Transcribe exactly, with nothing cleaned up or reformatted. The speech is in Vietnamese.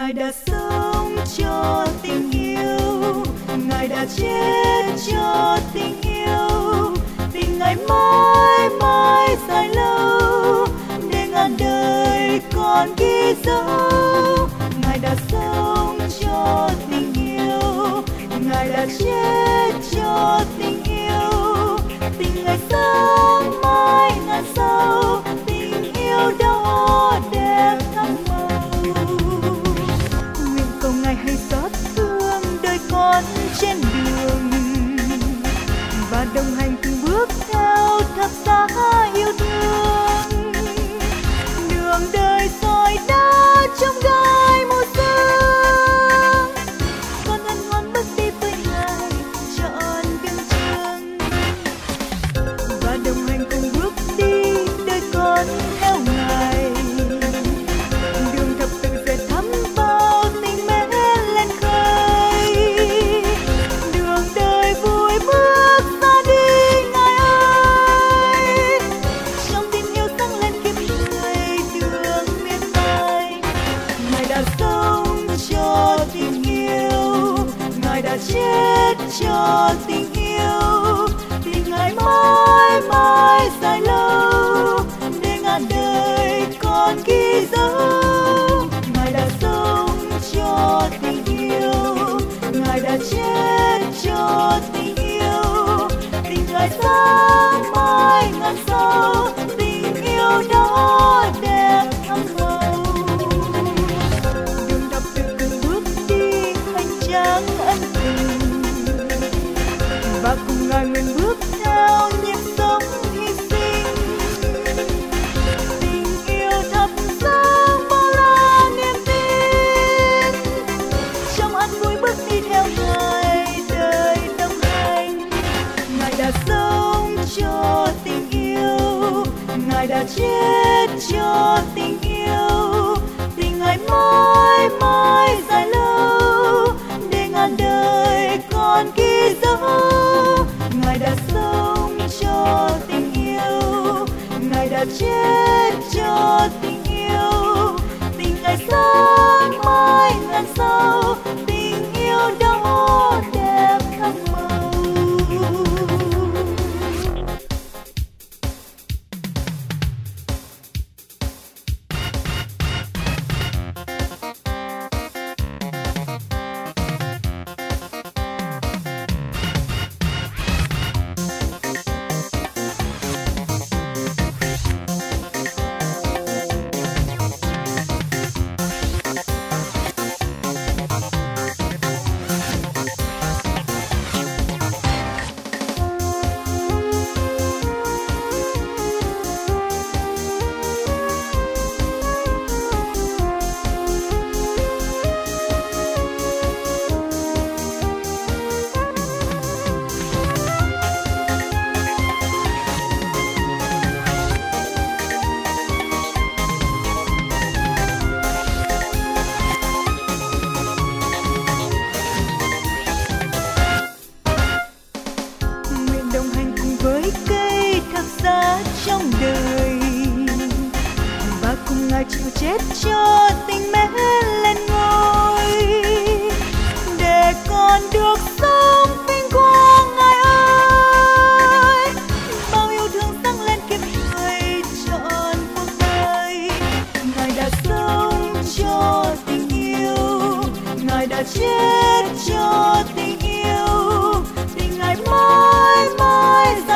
Ngài đã sống cho tình yêu, Ngài đã chết cho tình yêu, tình Ngài mãi mãi dài lâu để ngàn đời còn ghi dấu. Ngài đã sống cho tình yêu, Ngài đã chết cho tình yêu, tình Ngài sáng mãi ngàn sao, tình yêu đó đẹp thắm màu. Nguyện cầu Ngài hãy xót thương đời con trên đường và đồng hành từng bước theo thập giá yêu thương. Đường đời soi đá trong gai mùa sương, con hân hoan bước đi với Ngài trọn đường trường và đồng hành cùng bước đi đời con theo Ngài. Đường thập tự sẽ thắm bao tình mến lên khơi, đường đời vui bước ra đi Ngài ơi. Trong tình yêu sáng lên kiếp người đường miền Tây. Ngài đã sống cho tình yêu, Ngài đã chết cho tình yêu, tình Ngài mãi mãi dài lâu để ngàn đời còn ghi dấu. Ngài đã sống cho tình yêu, Ngài đã chết cho tình yêu, tình Ngài sáng mãi ngàn sao, tình yêu đó đẹp thắm màu. Đường đạp từ từng bước đi hành trang ân tình và cùng Ngài nguyện bước theo nhịp sống hy sinh. Tình yêu thắp sáng bao la niềm tin, trong an vui bước đi theo Ngài đời đồng hành. Ngài đã sống cho tình yêu, Ngài đã chết cho tình yêu, tình Ngài mãi mãi dài lâu để ngàn đời còn ghi dấu. Ngài đã sống cho tình yêu, Ngài đã chết cho tình yêu, tình Ngài sáng mãi ngàn sao, tình yêu đó đẹp thắm màu. Trong đời và cùng Ngài chịu chết cho tình mến lên ngôi để con được sống vinh quang Ngài ơi. Bao yêu thương sáng lên kiếp người trọn cuộc đời. Ngài đã sống cho tình yêu, Ngài đã chết cho tình yêu, tình Ngài mãi mãi